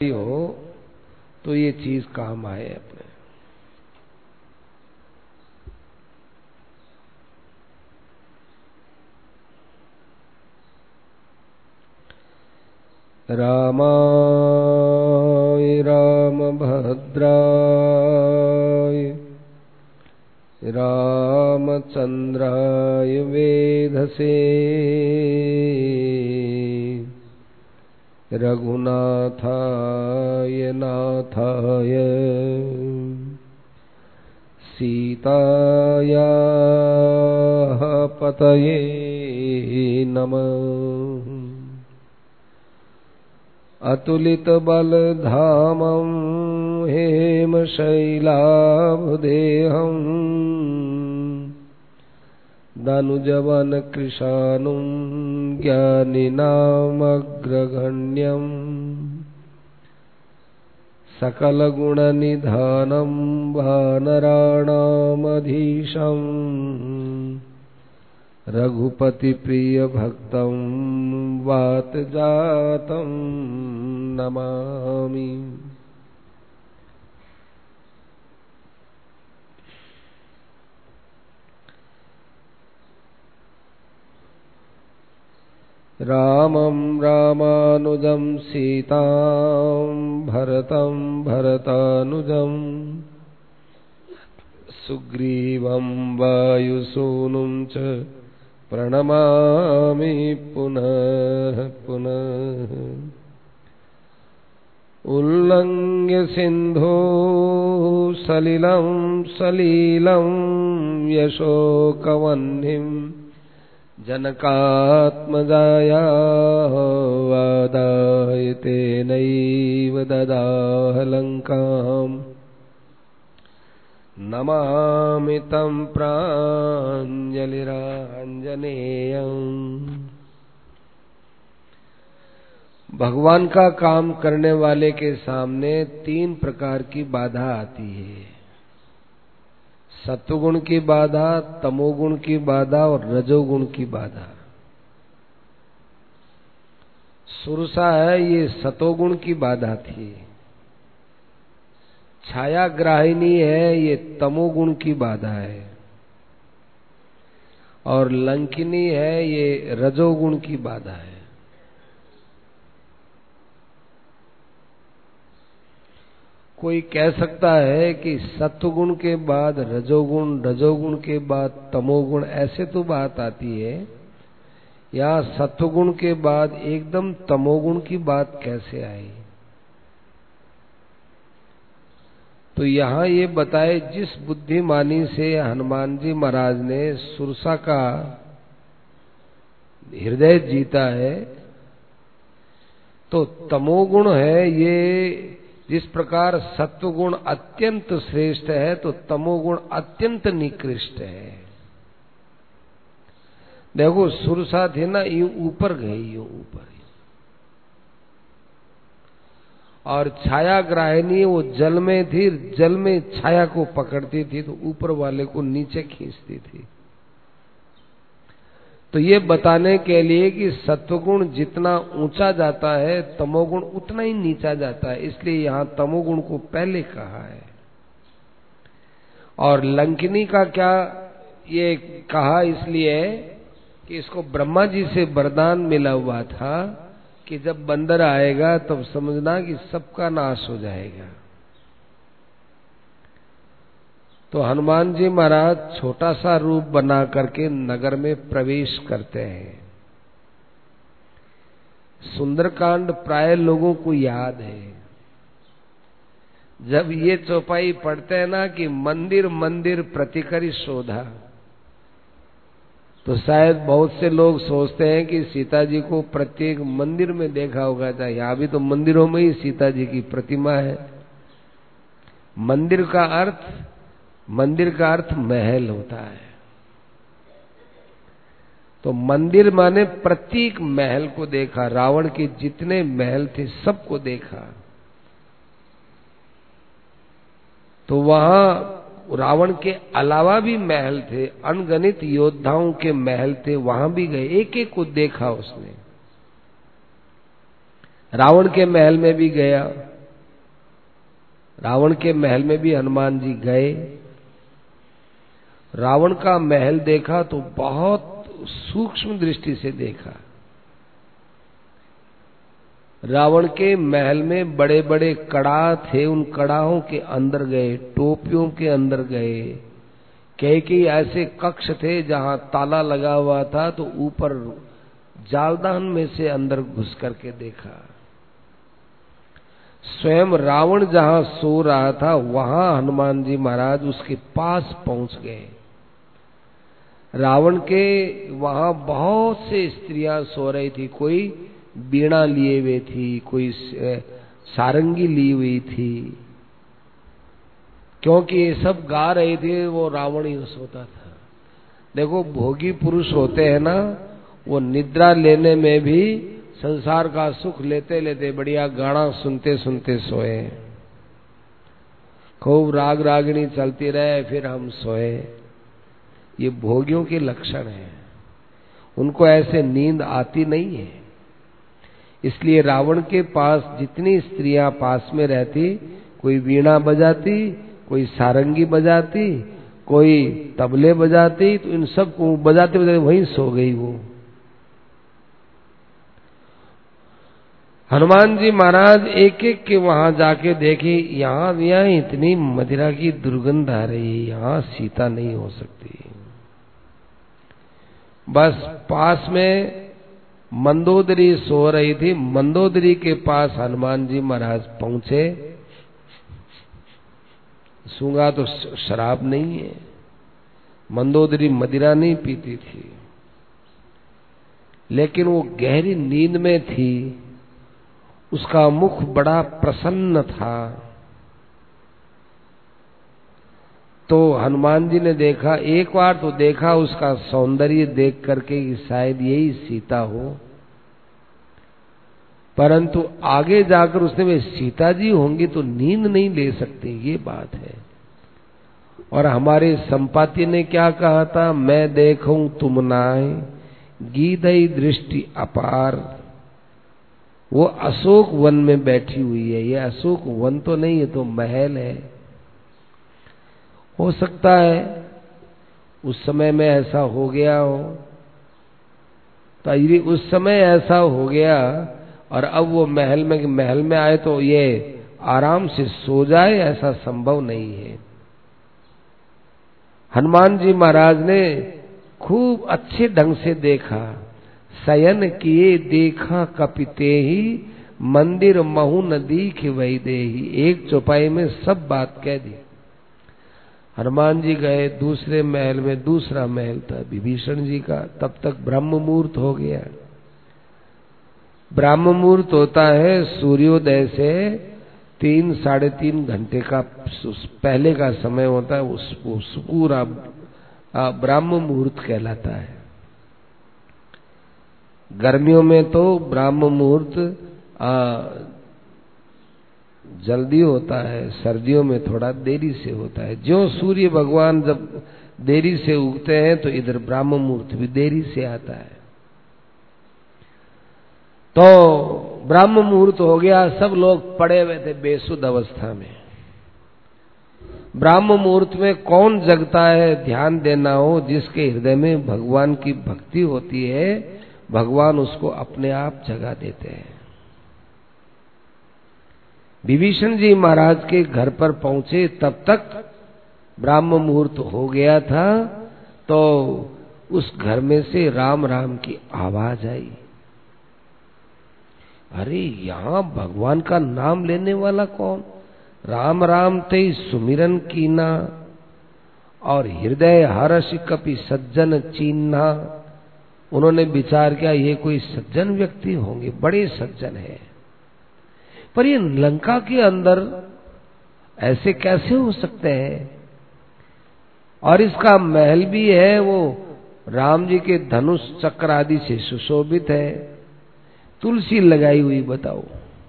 हो तो ये चीज काम आए अपने। रामाय रामभद्राय रामचंद्राय वेधसे रघुनाथाय नाथाय सीतायाः पतये नमः। अतुलितबलधामं हेमशैलाभदेहं दनुजवनकृशानुं ज्ञानिनामग्रगण्यं सकलगुणनिधानं वानराणामधीशं रघुपतिप्रियभक्तं वातजातं नमामि। रामं रामानुजं सीतां भरतं भरतानुजं सुग्रीवं वायुसूनुं च प्रणमामि पुनः पुनः। उल्लंघ्य सिंधो सलिलं सलीलं यशोकवह्निं जनकात्मजायाः वादाय तेनैव ददाह लङ्काम् नमामि तं प्राञ्जलिराञ्जनेयम्। भगवान का काम करने वाले के सामने 3 प्रकार की बाधा आती है। सत्वगुण की बाधा, तमोगुण की बाधा और रजोगुण की बाधा। सुरसा है, ये सतोगुण की बाधा थी। छायाग्राहिनी है, ये तमोगुण की बाधा है। और लंकिनी है, ये रजोगुण की बाधा है। कोई कह सकता है कि सत्वगुण के बाद रजोगुण, रजोगुण के बाद तमोगुण, ऐसे तो बात आती है। या सत्वगुण के बाद एकदम तमोगुण की बात कैसे आई? तो यहाँ ये बताए, जिस बुद्धिमानी से हनुमान जी महाराज ने सुरसा का हृदय जीता है, तो तमोगुण है ये। जिस प्रकार सत्वगुण अत्यंत श्रेष्ठ है, तो तमोगुण अत्यंत निकृष्ट है। देखो सुरसा थी ना, यूं ऊपर गई, यूं ऊपर। और छायाग्राहिनी वो जल में थी, जल में छाया को पकड़ती थी, तो ऊपर वाले को नीचे खींचती थी। तो ये बताने के लिए कि सत्वगुण जितना ऊंचा जाता है, तमोगुण उतना ही नीचा जाता है। इसलिए यहाँ तमोगुण को पहले कहा है। और लंकिनी का क्या ये कहा इसलिए कि इसको ब्रह्मा जी से वरदान मिला हुआ था कि जब बंदर आएगा तब समझना कि सबका नाश हो जाएगा। तो हनुमान जी महाराज छोटा सा रूप बना करके नगर में प्रवेश करते हैं। सुंदरकांड प्राय लोगों को याद है। जब ये चौपाई पढ़ते हैं ना कि मंदिर मंदिर प्रतिकरी शोधा, तो शायद बहुत से लोग सोचते हैं कि सीता जी को प्रत्येक मंदिर में देखा होगा। यहाँ भी तो मंदिरों में ही सीता जी की प्रतिमा है। मंदिर का अर्थ महल होता है। तो मंदिर माने प्रत्येक महल को देखा। रावण के जितने महल थे सबको देखा। तो वहां रावण के अलावा भी महल थे, अनगणित योद्धाओं के महल थे, वहां भी गए, एक एक को देखा उसने। रावण के महल में भी गया, रावण के महल में भी हनुमान जी गए। रावण का महल देखा तो बहुत सूक्ष्म दृष्टि से देखा। रावण के महल में बड़े बड़े कड़ा थे, उन कड़ाहों के अंदर गए, टोपियों के अंदर गए। कई ऐसे कक्ष थे जहां ताला लगा हुआ था, तो ऊपर जालदान में से अंदर घुस करके देखा। स्वयं रावण जहां सो रहा था वहां हनुमान जी महाराज उसके पास पहुंच गए। रावण के वहां बहुत से स्त्रियां सो रही थी, कोई बीणा लिए हुए थी, कोई सारंगी ली हुई थी, क्योंकि ये सब गा रहे थे, वो रावण ही सोता था। देखो भोगी पुरुष होते हैं ना, वो निद्रा लेने में भी संसार का सुख लेते लेते बढ़िया गाना सुनते सुनते सोए। खूब राग रागिणी चलती रहे फिर हम सोए। ये भोगियों के लक्षण है, उनको ऐसे नींद आती नहीं है। इसलिए रावण के पास जितनी स्त्रियां पास में रहती, कोई वीणा बजाती, कोई सारंगी बजाती, कोई तबले बजाती, तो इन सब को बजाते बजाते वहीं सो गई वो। हनुमान जी महाराज एक एक के वहां जाके देखे, यहाँ इतनी मदिरा की दुर्गंध आ रही है, यहाँ सीता नहीं हो सकती। बस पास में मंदोदरी सो रही थी, मंदोदरी के पास हनुमान जी महाराज पहुंचे। सूंघा तो शराब नहीं है, मंदोदरी मदिरा नहीं पीती थी, लेकिन वो गहरी नींद में थी। उसका मुख बड़ा प्रसन्न था। तो हनुमान जी ने देखा, एक बार तो देखा उसका सौंदर्य देख करके कि शायद यही सीता हो, परंतु आगे जाकर उसने वे सीता जी होंगी तो नींद नहीं ले सकती, ये बात है। और हमारे संपाति ने क्या कहा था, मैं देखूं तुम नाय गीधई दृष्टि अपार। वो अशोक वन में बैठी हुई है, ये अशोक वन तो नहीं, है तो महल है। हो सकता है उस समय में ऐसा हो गया हो, तो ये उस समय ऐसा हो गया और अब वो महल में आए तो ये आराम से सो जाए, ऐसा संभव नहीं है। हनुमान जी महाराज ने खूब अच्छे ढंग से देखा। शयन किए देखा कपिते ही, मंदिर महु न दीख वही देही। एक चौपाई में सब बात कह दी। हनुमान जी गए दूसरे महल में, दूसरा महल था विभीषण जी का। तब तक ब्रह्म मुहूर्त हो गया। ब्रह्म मुहूर्त होता है सूर्योदय से 3 साढ़े 3 घंटे का पहले का समय होता है, उस पूरा ब्रह्म मुहूर्त कहलाता है। गर्मियों में तो ब्रह्म मुहूर्त जल्दी होता है, सर्दियों में थोड़ा देरी से होता है। जो सूर्य भगवान जब देरी से उगते हैं तो इधर ब्रह्म मुहूर्त भी देरी से आता है। तो ब्रह्म मुहूर्त हो गया, सब लोग पड़े हुए थे बेसुध अवस्था में। ब्रह्म मुहूर्त में कौन जगता है, ध्यान देना हो, जिसके हृदय में भगवान की भक्ति होती है, भगवान उसको अपने आप जगा देते हैं। विभीषण जी महाराज के घर पर पहुंचे, तब तक ब्रह्म मुहूर्त हो गया था। तो उस घर में से राम राम की आवाज आई। अरे यहाँ भगवान का नाम लेने वाला कौन? राम राम ते सुमिरन कीना, और हृदय हर्ष कपि सज्जन चीन्हा। उन्होंने विचार किया ये कोई सज्जन व्यक्ति होंगे, बड़े सज्जन हैं, पर ये लंका के अंदर ऐसे कैसे हो सकते हैं? और इसका महल भी है वो राम जी के धनुष चक्र आदि से सुशोभित है, तुलसी लगाई हुई। बताओ,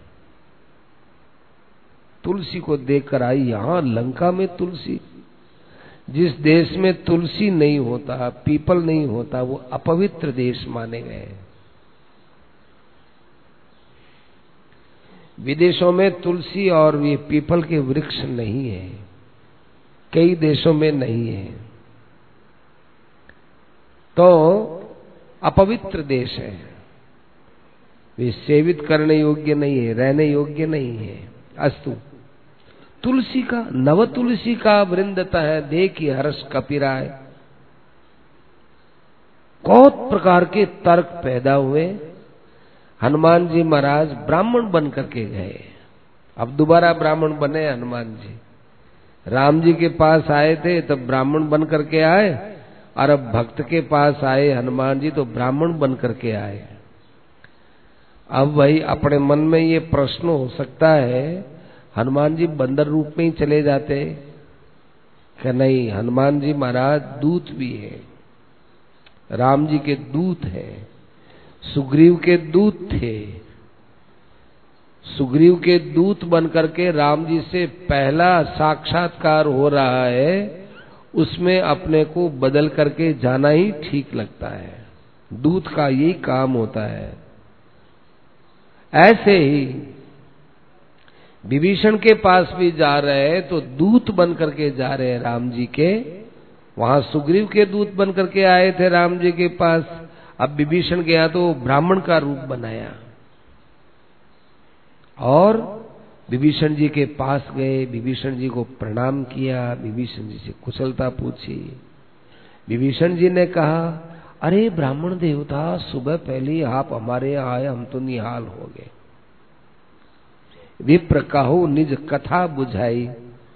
तुलसी को देखकर आई। यहां लंका में तुलसी? जिस देश में तुलसी नहीं होता, पीपल नहीं होता, वो अपवित्र देश माने गए। विदेशों में तुलसी और ये पीपल के वृक्ष नहीं है, कई देशों में नहीं है, तो अपवित्र देश है, वे सेवित करने योग्य नहीं है, रहने योग्य नहीं है। अस्तु तुलसी का नव तुलसी का वृंदता है देखी हर्ष कपिराय। बहुत प्रकार के तर्क पैदा हुए। हनुमान जी महाराज ब्राह्मण बन करके गए। अब दोबारा ब्राह्मण बने हनुमान जी। राम जी के पास आए थे तब ब्राह्मण बन करके आए, और अब भक्त के पास आए हनुमान जी तो ब्राह्मण बन करके आए। अब भाई अपने मन में ये प्रश्न हो सकता है, हनुमान जी बंदर रूप में ही चले जाते कि नहीं, हनुमान जी महाराज दूत भी है, राम जी के दूत हैं, सुग्रीव के दूत थे। सुग्रीव के दूत बनकर के राम जी से पहला साक्षात्कार हो रहा है, उसमें अपने को बदल करके जाना ही ठीक लगता है। दूत का यही काम होता है। ऐसे ही विभीषण के पास भी जा रहे हैं तो दूत बन करके जा रहे हैं राम जी के। वहां सुग्रीव के दूत बन करके आए थे राम जी के पास, अब विभीषण गया तो ब्राह्मण का रूप बनाया और विभीषण जी के पास गए, विभीषण जी को प्रणाम किया, विभीषण जी से कुशलता पूछी। विभीषण जी ने कहा, अरे ब्राह्मण देवता, सुबह पहले आप हमारे यहाँ आए, हम तो निहाल हो गए। विप्र कहो निज कथा बुझाई।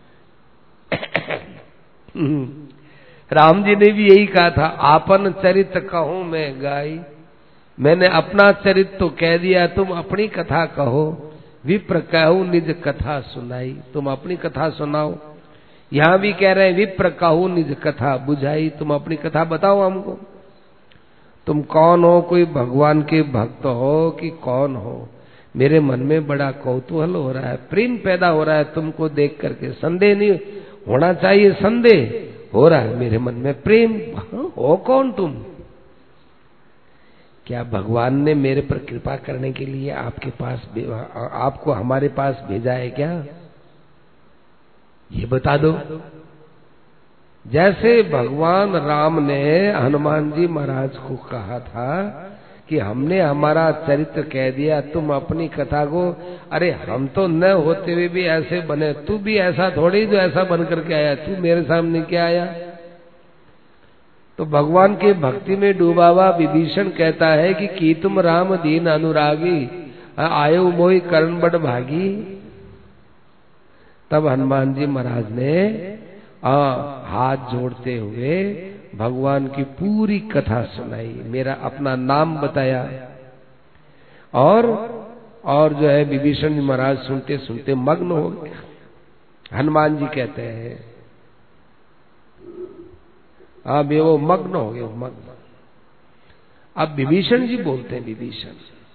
राम जी ने भी यही कहा था, आपन चरित कहूं मैं गाई। मैंने अपना चरित तो कह दिया, तुम अपनी कथा कहो। विप्र कहो निज कथा सुनाई, तुम अपनी कथा सुनाओ। यहां भी कह रहे हैं विप्र कहो निज कथा बुझाई, तुम अपनी कथा बताओ हमको। तुम कौन हो, कोई भगवान के भक्त हो कि कौन हो? मेरे मन में बड़ा कौतूहल हो रहा है, प्रेम पैदा हो रहा है तुमको देख करके। संदेह नहीं होना चाहिए, संदेह हो रहा है मेरे मन में प्रेम। हो कौन तुम? क्या भगवान ने मेरे पर कृपा करने के लिए आपके पास आपको हमारे पास भेजा है क्या? ये बता दो। जैसे भगवान राम ने हनुमान जी महाराज को कहा था कि हमने हमारा चरित्र कह दिया, तुम अपनी कथा को। अरे हम तो न होते हुए भी ऐसे बने, तू भी ऐसा थोड़ी जो ऐसा बन करके आया, तू मेरे सामने क्या आया? तो भगवान के भक्ति में डूबा हुआ विभीषण कहता है कि तुम राम दीन अनुरागी, आयो मोहि करण बड़ भागी। तब हनुमान जी महाराज ने हाथ जोड़ते हुए भगवान की पूरी कथा सुनाई, मेरा अपना नाम बताया। और जो है विभीषण जी महाराज सुनते सुनते मग्न हो गए। हनुमान जी कहते हैं अब वो मग्न हो गए, मग्न। अब विभीषण जी बोलते हैं, विभीषण,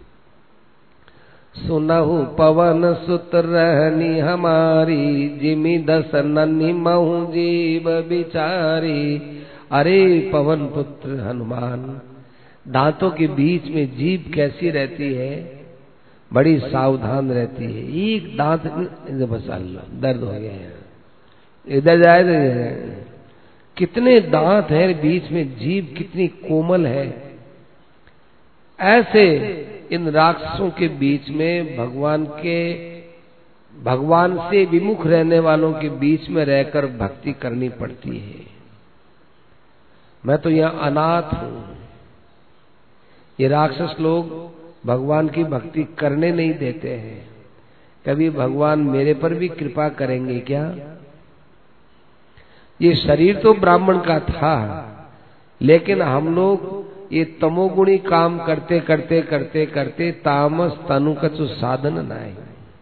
सुनहु पवन सुत रहनी हमारी, जिमि दस नन्ही महु जीव बिचारी। अरे पवन पुत्र हनुमान, दांतों के बीच में जीभ कैसी रहती है, बड़ी सावधान रहती है। एक दांत बस अल्लाह दर्द हो गया है, इधर जाए। कितने दांत हैं बीच में, जीभ कितनी कोमल है। ऐसे इन राक्षसों के बीच में भगवान से विमुख रहने वालों के बीच में रहकर भक्ति करनी पड़ती है। मैं तो यहाँ अनाथ हूं। ये राक्षस लोग भगवान की भक्ति करने नहीं देते हैं। कभी भगवान मेरे पर भी कृपा करेंगे क्या? ये शरीर तो ब्राह्मण का था, लेकिन हम लोग ये तमोगुणी काम करते करते करते करते तामस तनु कछु साधन नहीं।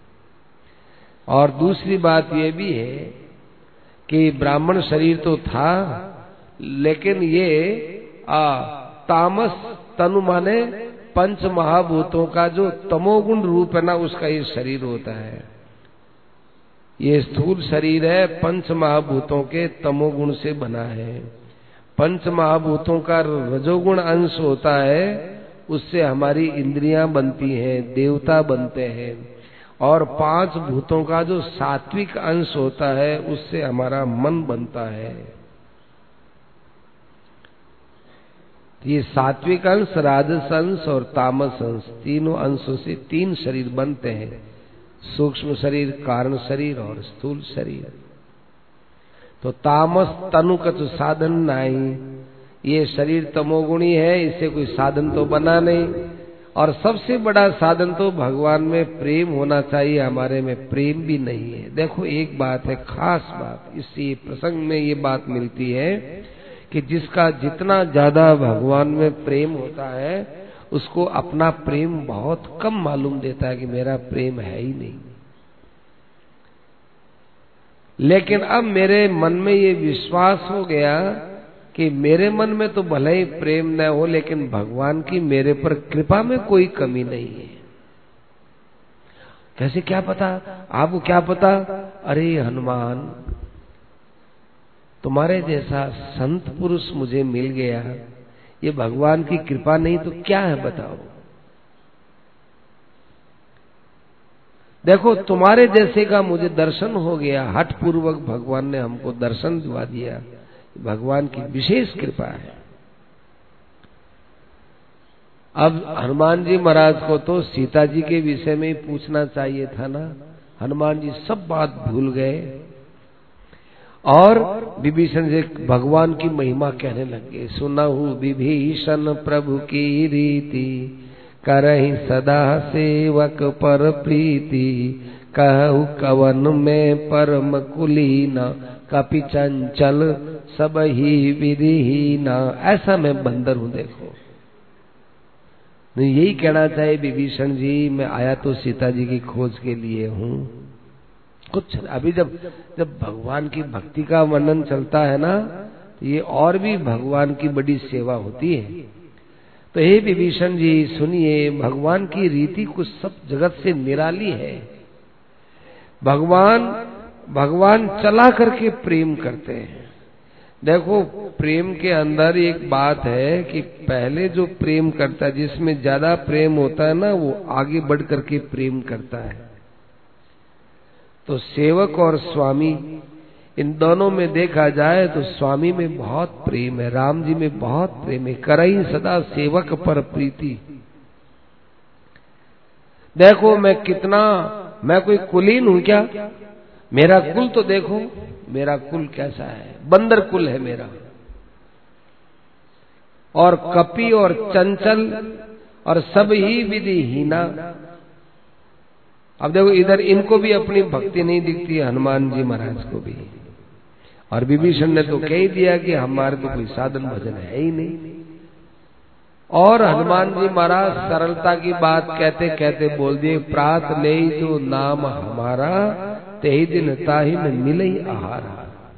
और दूसरी बात ये भी है कि ब्राह्मण शरीर तो था, लेकिन ये तामस तनु माने पंच महाभूतों का जो तमोगुण रूप है ना, उसका ये शरीर होता है। ये स्थूल शरीर है, पंच महाभूतों के तमोगुण से बना है। पंच महाभूतों का रजोगुण अंश होता है, उससे हमारी इंद्रियां बनती हैं, देवता बनते हैं। और 5 भूतों का जो सात्विक अंश होता है उससे हमारा मन बनता है। ये सात्विक अंश, राजस अंश और तामस अंश, तीनों अंशों से 3 शरीर बनते हैं, सूक्ष्म शरीर, कारण शरीर और स्थूल शरीर। तो तामस तनु कछु साधन नहीं, ये शरीर तमोगुणी है, इससे कोई साधन तो बना नहीं। और सबसे बड़ा साधन तो भगवान में प्रेम होना चाहिए, हमारे में प्रेम भी नहीं है। देखो एक बात है, खास बात, इसी प्रसंग में ये बात मिलती है कि जिसका जितना ज्यादा भगवान में प्रेम होता है उसको अपना प्रेम बहुत कम मालूम देता है कि मेरा प्रेम है ही नहीं। लेकिन अब मेरे मन में ये विश्वास हो गया कि मेरे मन में तो भले ही प्रेम न हो, लेकिन भगवान की मेरे पर कृपा में कोई कमी नहीं है। कैसे, क्या पता आपको, क्या पता? अरे हनुमान, तुम्हारे जैसा संत पुरुष मुझे मिल गया, ये भगवान की कृपा नहीं तो क्या है बताओ। देखो तुम्हारे जैसे का मुझे दर्शन हो गया, हठ पूर्वक भगवान ने हमको दर्शन दिवा दिया, भगवान की विशेष कृपा है। अब हनुमान जी महाराज को तो सीता जी के विषय में ही पूछना चाहिए था ना। हनुमान जी सब बात भूल गए और विभीषण से भगवान की महिमा कहने लगे। सुनहु विभीषण प्रभु की रीति, करहि सदा सेवक पर प्रीति, कहु कवन में परम कुलीना, कपि चंचल सब ही विधिहीना। ऐसा मैं बंदर हूं देखो। यही कहना चाहिए विभीषण जी, मैं आया तो सीता जी की खोज के लिए हूं। कुछ अभी जब भगवान की भक्ति का वर्णन चलता है ना, तो ये और भी भगवान की बड़ी सेवा होती है। तो हे विभीषण जी सुनिए, भगवान की रीति कुछ सब जगत से निराली है। भगवान चला करके प्रेम करते हैं। देखो प्रेम के अंदर एक बात है कि पहले जो प्रेम करता है, जिसमें ज्यादा प्रेम होता है ना, वो आगे बढ़ करके प्रेम करता है। तो सेवक और स्वामी, इन दोनों में देखा जाए तो स्वामी में बहुत प्रेम है, राम जी में बहुत प्रेम है। करई सदा सेवक पर प्रीति। देखो मैं कोई कुलीन हूं क्या? मेरा कुल तो देखो, मेरा कुल कैसा है, बंदर कुल है मेरा। और कपि और चंचल और सब ही विधिहीना। अब देखो इधर इनको भी अपनी भक्ति नहीं दिखती है, हनुमान जी महाराज को भी। और विभीषण ने तो कह ही दिया कि हमारे तो कोई साधन भजन है ही नहीं। और हनुमान जी महाराज सरलता की बात कहते कहते बोल दिए, प्रात ले जो नाम हमारा, तेही दिन ताही में मिले आहारा।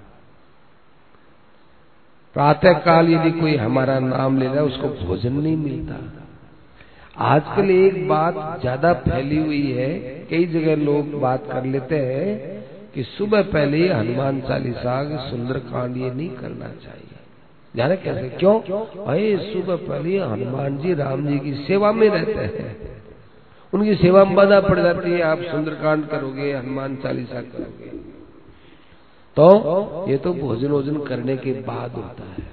प्रातः काल यदि कोई हमारा नाम ले रहा है उसको भोजन नहीं मिलता। आजकल एक बात ज्यादा फैली हुई है, कई जगह लोग बात कर लेते हैं कि सुबह पहले ही हनुमान चालीसा सुंदरकांड ये नहीं करना चाहिए। जाने कैसे, क्यों? अरे सुबह पहले हनुमान जी राम जी की सेवा में रहते हैं, उनकी सेवा में बाधा पड़ जाती है। आप सुंदरकांड करोगे, हनुमान चालीसा करोगे, तो ये तो भोजन वोजन करने के बाद होता है।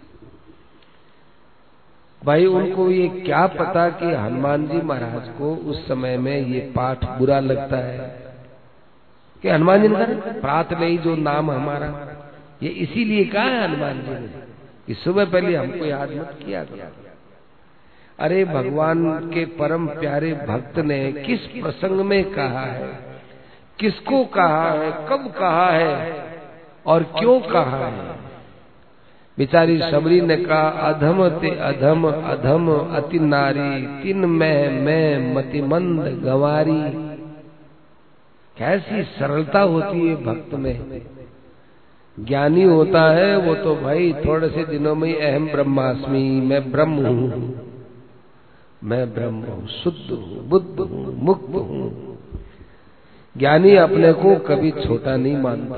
भाई उनको ये क्या पता कि हनुमान जी महाराज को उस समय में ये पाठ बुरा लगता है कि हनुमान जी ने प्रात में जो नाम हमारा, ये इसीलिए कहा है हनुमान जी ने कि सुबह पहले हमको याद मत किया गया। अरे भगवान के परम प्यारे भक्त ने किस प्रसंग में कहा है, किसको कहा है, कब कहा है और क्यों कहा है? बेचारी शबरी ने कहा, अधम ते अधम अधम अति नारी, तिन मैं मतिमंद गंवारी। कैसी सरलता होती है भक्त में। ज्ञानी होता है वो तो भाई थोड़े से दिनों में अहम ब्रह्मास्मि, मैं ब्रह्म हूं, मैं ब्रह्म हूं, शुद्ध हूं, बुद्ध हूं, मुक्त हूं। ज्ञानी अपने को कभी छोटा नहीं मानता।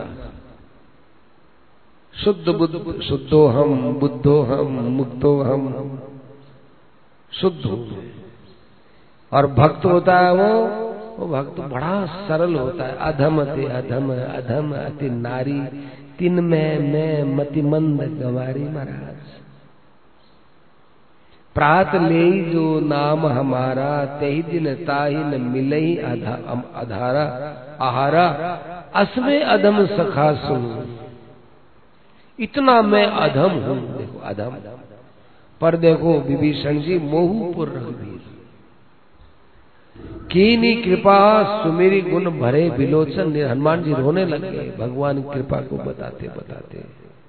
शुद्ध बुद्ध, शुद्धो हम, बुद्धो हम, मुक्तो हम, शुद्ध हूं। और भक्त होता है वो वो भक्त बड़ा सरल होता है। अधम ते अधम अधम अति नारी, तिन में मैं मतिमंद गंवारी महाराज। प्रात ले जो नाम हमारा, तेहि दिन ताहि न मिलई अधारा आहारा। असमे अधम सखा सुन, इतना मैं अधम हूं। देखो अधम, पर देखो विभीषण जी मोहपुर रघुवीर, कीनी कृपा सुमेरी गुण भरे विलोचन। हनुमान जी रोने लग गए भगवान की कृपा को बताते बताते।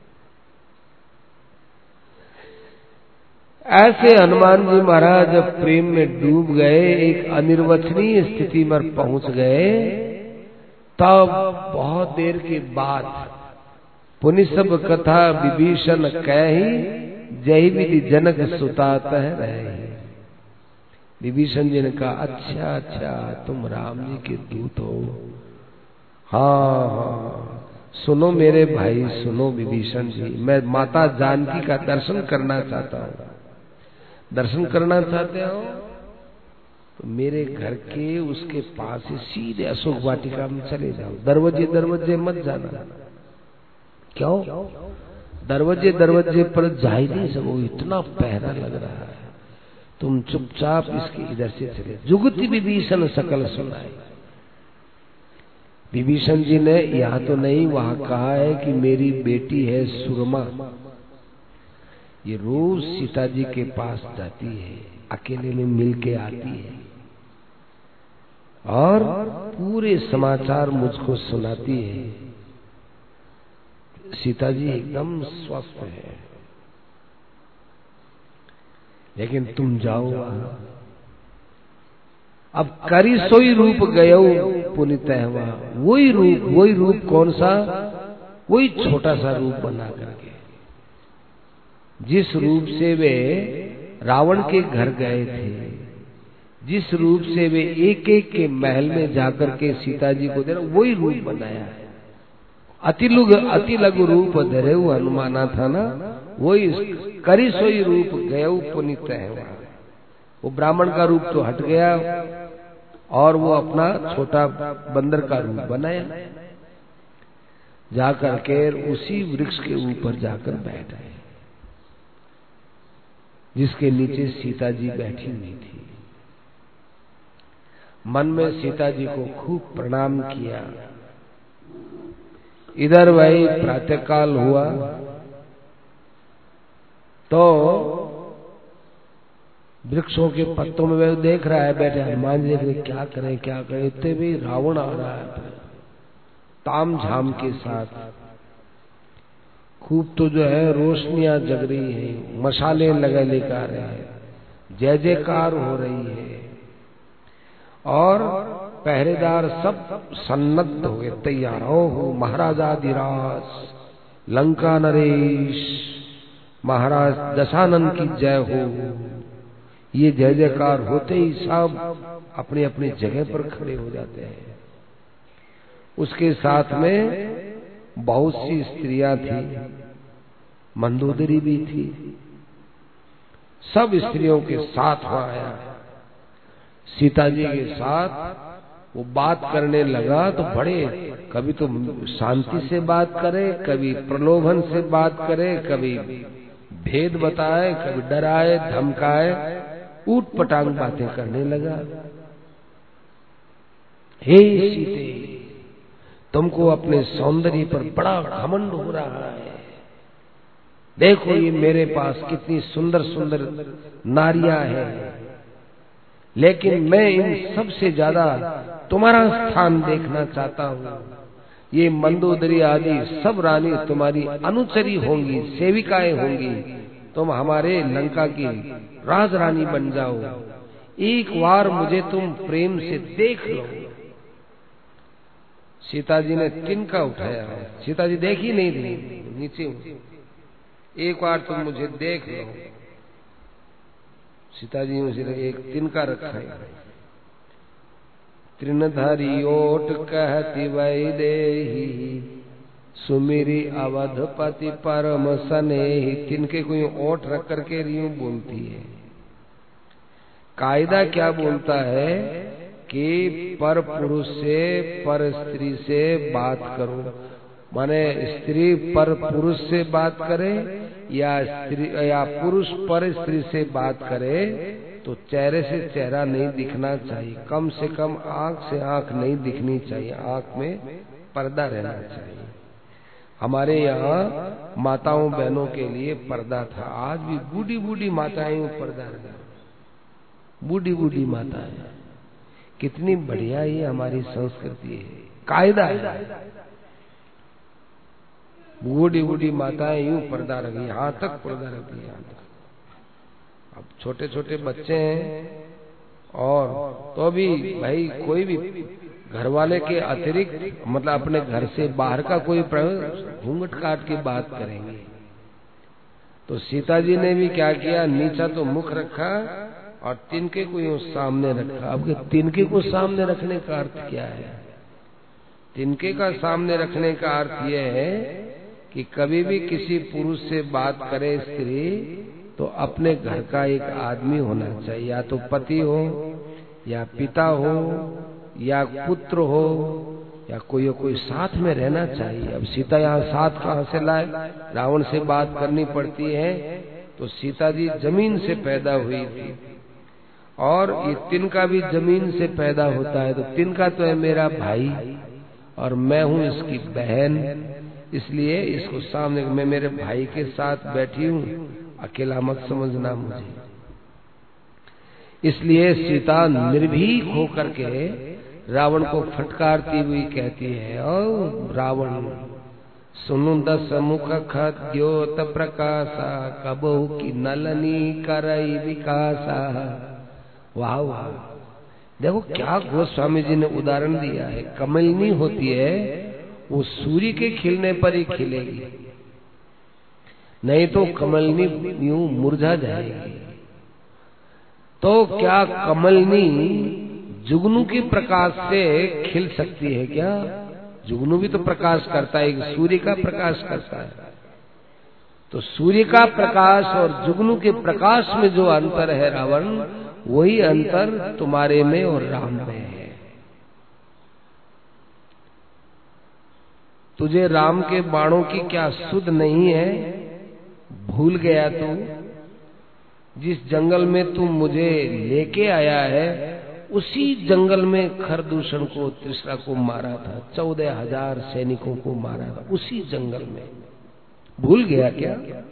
ऐसे हनुमान जी महाराज जब प्रेम में डूब गए, एक अनिर्वचनीय स्थिति में पहुंच गए, तब बहुत देर के बाद पुनि सब कथा विभीषण कहि, जय विधि जनक सुतात रहे। विभीषण जी ने कहा अच्छा अच्छा तुम राम जी के दूत हो। हाँ हाँ सुनो मेरे भाई, सुनो विभीषण जी, मैं माता जानकी का दर्शन करना चाहता हूँ। दर्शन करना चाहते हो तो मेरे घर के उसके पास ही सीधे अशोक वाटिका में चले जाओ, दरवाजे दरवाजे मत जाना। क्यों? दरवाजे दरवाजे पर जा ही नहीं सको, इतना पहरा लग रहा है। तुम चुपचाप इसके इधर से चले। जुगति विभीषण सकल सुनाए। विभीषण जी ने यहाँ तो नहीं, वहां कहा है कि मेरी बेटी है सुरमा, ये रोज सीता जी के पास जाती है, अकेले में मिल के आती है और पूरे समाचार मुझको सुनाती है। सीता जी एकदम स्वस्थ है, लेकिन तुम जाओ वहां। अब करी सोई रूप गयो पुनित हुआ। वही रूप कौन सा? वही छोटा सा रूप बना करके, जिस रूप से वे रावण के घर गए थे, जिस रूप से वे एक एक के महल में जाकर के सीता जी को दे रहे, वही रूप बनाया है। अति लघु रूप धरे हनुमाना था ना, वही करी सोई रूप गयो पुनित हुआ। वो ब्राह्मण का रूप तो हट गया और वो अपना छोटा बंदर का रूप बनाया, जाकर के उसी वृक्ष के ऊपर जाकर बैठ गए जिसके नीचे सीता जी बैठी हुई थी। मन में सीता जी को खूब प्रणाम किया। इधर वही प्रातःकाल हुआ तो वृक्षों के पत्तों में वह देख रहा है, बैठे हनुमान जी देख रहे क्या करें क्या करें। इतने भी रावण आ रहा है ताम झाम के साथ, खूब तो जो है रोशनियां जग रही है, मशाले लगा लेकर रहे हैं, जय जयकार हो रही है और पहरेदार सब सन्नद्ध हो गए, तैयार हो। महाराजाधिराज लंका नरेश महाराज दशानन की जय हो। ये जय जयकार होते ही सब अपने अपने जगह पर खड़े हो जाते हैं। उसके साथ में बहुत सी स्त्रियां थी, मंदोदरी भी थी, सब स्त्रियों के साथ वहां आया। सीता जी के साथ वो बात करने लगा तो बड़े, कभी तो शांति से बात करे, कभी प्रलोभन से बात करे, कभी भेद बताए, कभी डराए धमकाए, ऊट पटांग बातें करने लगा। हे सीते, तुमको अपने सौंदर्य पर बड़ा घमंड हो रहा है। देखो ये मेरे पास कितनी सुंदर सुंदर नारियां हैं, लेकिन मैं इन सबसे ज्यादा तुम्हारा स्थान देखना चाहता हूँ। ये मंदोदरी आदि सब रानी तुम्हारी अनुचरी होंगी, सेविकाएं होंगी। तुम हमारे लंका की राजरानी बन जाओ। एक बार मुझे तुम प्रेम से देख लो। सीता जी ने तिनका उठाया, सीता जी देखी नहीं थी, नीचे एक बार तुम मुझे देख लो। सीता जी ने एक तिनका रखा है, तृणधारी ओट कहती वैदेही, सुमिरी अवधपति परम सनेही। तिनके कोई ओठ रख करके यूं बोलती है। कायदा क्या बोलता है कि पर पुरुष से पर स्त्री से बात करो, माने स्त्री पर पुरुष से बात करे या स्त्री या पुरुष पर स्त्री से बात करे तो चेहरे से चेहरा नहीं दिखना चाहिए, कम से कम आंख से आंख नहीं दिखनी चाहिए, आंख में पर्दा रहना चाहिए। हमारे यहाँ माताओं बहनों के लिए पर्दा था, आज भी बूढ़ी बूढ़ी माताएं पर्दा रखा, बूढ़ी बूढ़ी माताएं, कितनी बढ़िया ये हमारी संस्कृति है, कायदा है। बूढ़ी बूढ़ी माताएं यूं पर्दा रखी, यहाँ तक पर्दा रखी, यहाँ तक। अब छोटे छोटे बच्चे हैं और तो भी भाई कोई भी घर वाले के अतिरिक्त मतलब अपने घर से बाहर का कोई घूंघट काट के बात करेंगे। तो सीता जी ने भी क्या किया, नीचा तो मुख रखा और तिनके को यूं सामने रखा। अब तिनके को सामने रखने का अर्थ क्या है? तिनके का सामने रखने का अर्थ यह है कि कभी भी किसी पुरुष से बात करे स्त्री तो अपने घर का एक आदमी होना चाहिए, या तो पति हो या पिता हो या पुत्र हो या कोई साथ में रहना चाहिए। अब सीता यहाँ साथ कहाँ से लाए? रावण से बात करनी पड़ती है तो सीता जी जमीन से पैदा हुई थी और ये तिनका भी जमीन से पैदा होता है, तो तिनका तो है मेरा भाई और मैं हूँ इसकी बहन, इसलिए इसको सामने मैं मेरे भाई के साथ बैठी हूँ, अकेला मत समझना मुझे। इसलिए सीता निर्भीक होकर के रावण को फटकारती हुई कहती है, ओ रावण सुनु दस मुख खद्योत प्रकाशा, कबहु की नलनी करई विकासा। वाह वाह, देखो क्या गोस्वामी जी ने उदाहरण दिया है। कमलनी होती है वो सूर्य के खिलने पर ही खिलेगी, नहीं तो कमलनी यूं मुरझा जाएगी। तो क्या कमलनी जुगनू के प्रकाश से खिल सकती है क्या? जुगनू भी तो प्रकाश करता है, सूर्य का प्रकाश करता है। तो सूर्य का प्रकाश और जुगनू के प्रकाश में जो अंतर है रावण, वही अंतर तुम्हारे में और राम में है। तुझे राम के बाणों की क्या सुध नहीं है? भूल गया तू जिस जंगल में तू मुझे लेके आया है, उसी जंगल में खरदूषण को त्रिशरा को मारा था, 14,000 सैनिकों को मारा था उसी जंगल में। भूल गया क्या?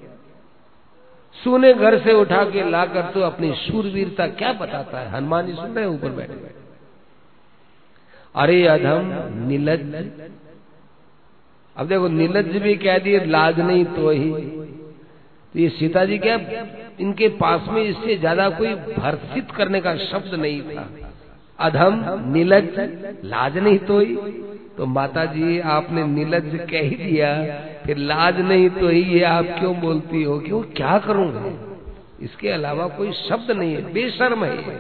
सोने घर से उठा के लाकर तो अपनी शूरवीरता क्या बताता है? हनुमान जी सुन रहे ऊपर बैठे बैठे। अरे अधम नीलज, अब देखो नीलज भी कह दिए, लाज नहीं तो ही। तो ये सीता जी क्या, इनके पास में इससे ज्यादा कोई भर्त्सित करने का शब्द नहीं था। अधम नीलज, लाज नहीं तो ही। तो माता जी आपने नीलज कह ही दिया, फिर लाज नहीं तो ही ये आप क्यों बोलती हो? क्यों, क्या करूंगा? इसके अलावा कोई शब्द नहीं है, बेशर्म है।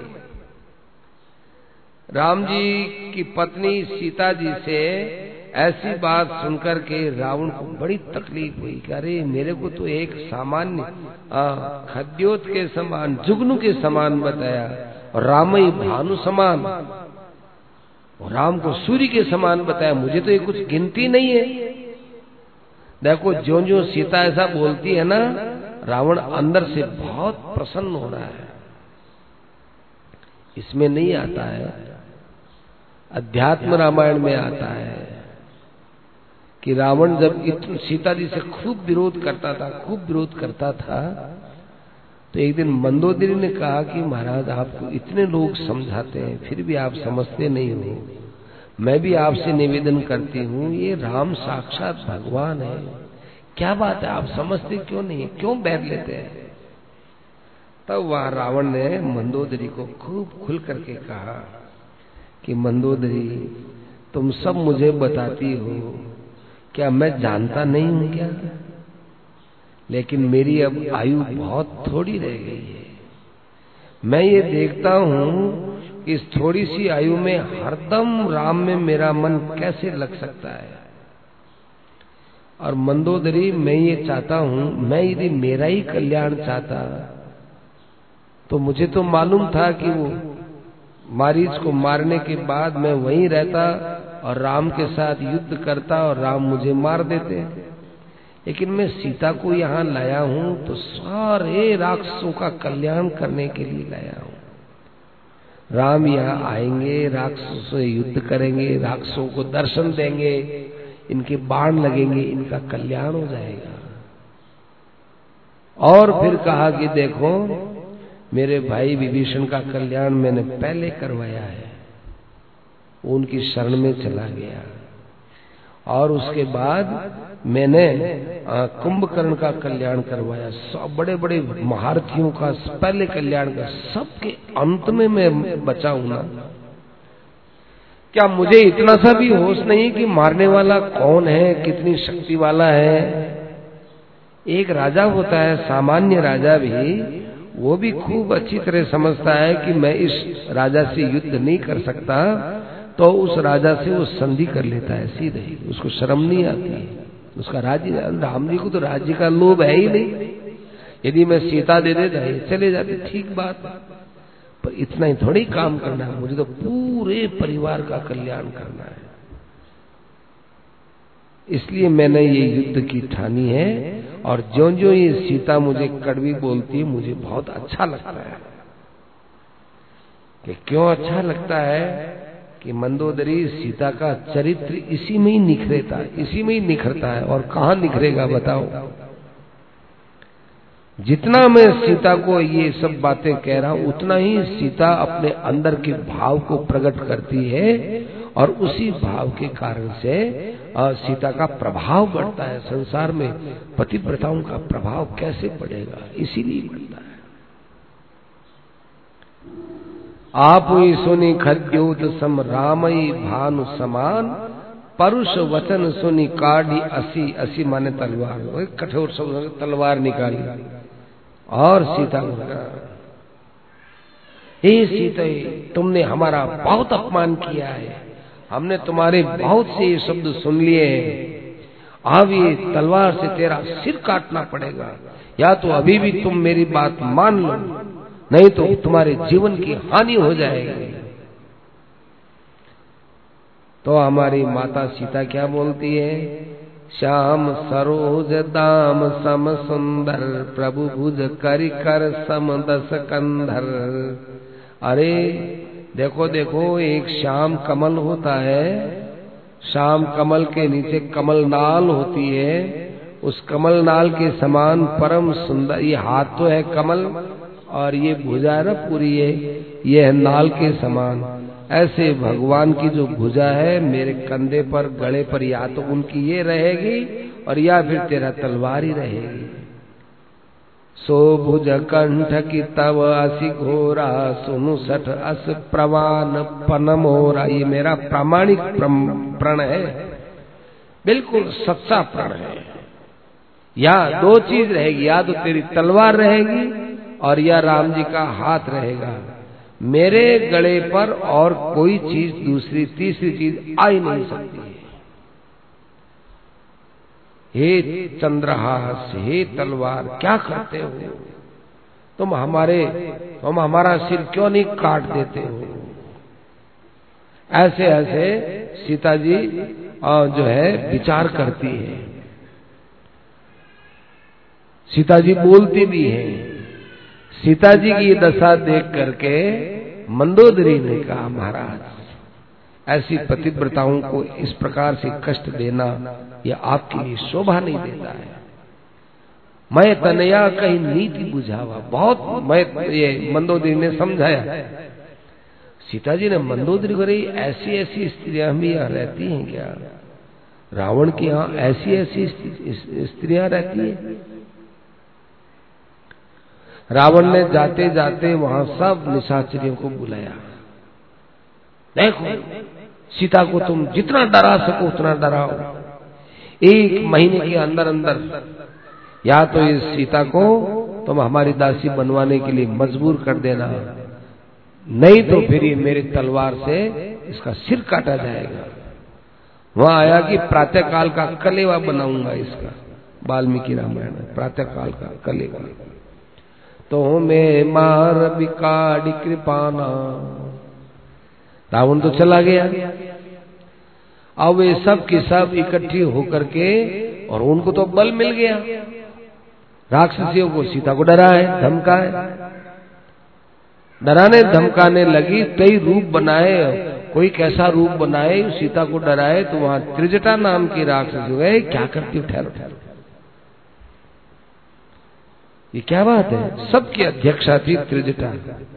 राम जी की पत्नी सीता जी से ऐसी बात सुनकर के रावण को बड़ी तकलीफ हुई कि अरे मेरे को तो एक सामान्य खद्योत के समान, जुगनू के समान बताया और रामई भानु समान, और राम को सूर्य के समान बताया, मुझे तो ये कुछ गिनती नहीं है। देखो ज्यों ज्यों सीता ऐसा बोलती है ना, रावण अंदर से बहुत प्रसन्न हो रहा है। इसमें नहीं आता है, अध्यात्म रामायण में आता है कि रावण जब सीता जी से खूब विरोध करता था, तो एक दिन मंदोदरी ने कहा कि महाराज आपको इतने लोग समझाते हैं फिर भी आप समझते नहीं हो, मैं भी आपसे निवेदन करती हूँ, ये राम साक्षात भगवान है, क्या बात है आप समझते क्यों नहीं, क्यों बैठ लेते हैं? तब वह रावण ने मंदोदरी को खूब खुल करके कहा कि मंदोदरी तुम सब मुझे बताती हो, क्या मैं जानता नहीं हूं क्या? लेकिन मेरी अब आयु बहुत थोड़ी रह गई है। मैं ये देखता हूं कि इस थोड़ी सी आयु में हरदम राम में मेरा मन कैसे लग सकता है। और मंदोदरी मैं ये चाहता हूं, मैं यदि मेरा ही कल्याण चाहता तो मुझे तो मालूम था कि वो मारीच को मारने के बाद मैं वहीं रहता और राम के साथ युद्ध करता और राम मुझे मार देते। लेकिन मैं सीता को यहाँ लाया हूँ तो सारे राक्षसों का कल्याण करने के लिए लाया हूँ। राम यहाँ आएंगे, राक्षसों से युद्ध करेंगे, राक्षसों को दर्शन देंगे, इनके बाण लगेंगे, इनका कल्याण हो जाएगा। और फिर कहा कि देखो मेरे भाई विभीषण का कल्याण मैंने पहले करवाया है। उनकी शरण में चला गया और उसके बाद मैंने कुंभकर्ण का कल्याण करवाया। सब बड़े बड़े महारथियों का पहले कल्याण कर, सबके अंत में मैं बचा हूं ना। क्या मुझे इतना सा भी होश नहीं कि मारने वाला कौन है, कितनी शक्ति वाला है? एक राजा होता है, सामान्य राजा भी, वो भी खूब अच्छी तरह समझता है कि मैं इस राजा से युद्ध नहीं कर सकता, तो उस राजा से वो संधि कर लेता है सीधे, उसको शर्म नहीं आती है। उसका राज्य, राम जी को तो राज्य का लोभ है ही नहीं। यदि मैं सीता दे देता चले जाते, ठीक बात, पर इतना ही थोड़ी काम करना है, मुझे तो पूरे परिवार का कल्याण करना है। इसलिए मैंने ये युद्ध की ठानी है। और ज्यों ज्यों ये सीता मुझे कड़वी बोलती है, मुझे बहुत अच्छा लगता है। कि क्यों अच्छा लगता है? कि मंदोदरी सीता का चरित्र इसी में ही निखरता है, इसी में ही निखरता है। और कहाँ निखरेगा बताओ? जितना मैं सीता को ये सब बातें कह रहा हूं, उतना ही सीता अपने अंदर के भाव को प्रकट करती है और उसी भाव के कारण से सीता का प्रभाव बढ़ता है। संसार में पतिव्रताओं का प्रभाव कैसे पड़ेगा, इसीलिए बढ़ता है। आप ही सुनी खद्योत सम रामई भानु समान, परुष वचन सुनी काढ़ी असी, असी माने तलवार, कठोर शब्द तलवार निकाली और सीता को कहा, हे सीता तुमने हमारा बहुत अपमान किया है, हमने तुम्हारे बहुत से ये शब्द सुन लिए हैं। अब ये तलवार से तेरा सिर काटना पड़ेगा, या तो अभी भी तुम मेरी बात मान लो, नहीं तो तुम्हारे जीवन की हानि हो जाएगी। तो हमारी माता सीता क्या बोलती है? श्याम सरोज दाम सम सुंदर, प्रभु भुज करि कर सम दस कंधर। अरे देखो देखो, एक श्याम कमल होता है, श्याम कमल के नीचे कमल नाल होती है, उस कमल नाल के समान परम सुंदर, ये हाथ तो है कमल और ये भुजा है पूरी, ये है नाल के समान। ऐसे भगवान की जो भुजा है मेरे कंधे पर, गले पर, या तो उनकी ये रहेगी और या फिर तेरा तलवार ही रहेगी। सो भुज कंठ की तव असी घोरा, सुनु सठ अस प्रवान पनमोरा। ये मेरा प्रामाणिक प्रण है, बिल्कुल सच्चा प्रण है। या दो चीज रहेगी, या तो तेरी तलवार रहेगी और या राम जी का हाथ रहेगा। मेरे गले पर और कोई चीज, दूसरी तीसरी चीज आ ही नहीं सकती है। हे चंद्रहास, हे तलवार, क्या करते हो तुम? हमारा सिर क्यों नहीं काट देते हो? ऐसे ऐसे सीता जी जो है विचार करती है। सीता जी बोलती भी है। सीता जी की दशा देख करके मंदोदरी ने कहा, महाराज ऐसी पतिव्रताओं को इस प्रकार से कष्ट देना यह आपके लिए शोभा नहीं देता है। मैं तनया कहीं नीति बुझावा, बहुत मैं ये मंदोदरी ने समझाया। सीता जी ने मंदोदरी को, रही ऐसी ऐसी स्त्रियां भी यहाँ रहती हैं क्या? रावण के यहाँ ऐसी ऐसी स्त्रियां रहती हैं? रावण ने जाते जाते वहां सब निशाचरियों को बुलाया। देखो सीता को तुम जितना डरा सको उतना डराओ, 1 महीने के अंदर अंदर या तो इस सीता को तुम हमारी दासी बनवाने के लिए मजबूर कर देना, नहीं तो फिर ये मेरे तलवार से इसका सिर काटा जाएगा। वहां आया कि प्रातःकाल का कलेवा बनाऊंगा इसका, वाल्मीकि रामायण में प्रातःकाल का कलेवा। तो मैं मार बिकाड़ी कृपाना, रावण तो चला गया। अब वे सब की सब इकट्ठी होकर के, और उनको तो बल मिल गया, राक्षसियों को सीता को डराए धमकाए, डराने धमकाने लगी, कई रूप बनाए, कोई कैसा रूप बनाए सीता को डराए। तो वहां त्रिजटा नाम की राक्षस हुए, क्या करती हो, ठहरो ठहरो, ये क्या बात है। सबकी अध्यक्षा थी त्रिजटा।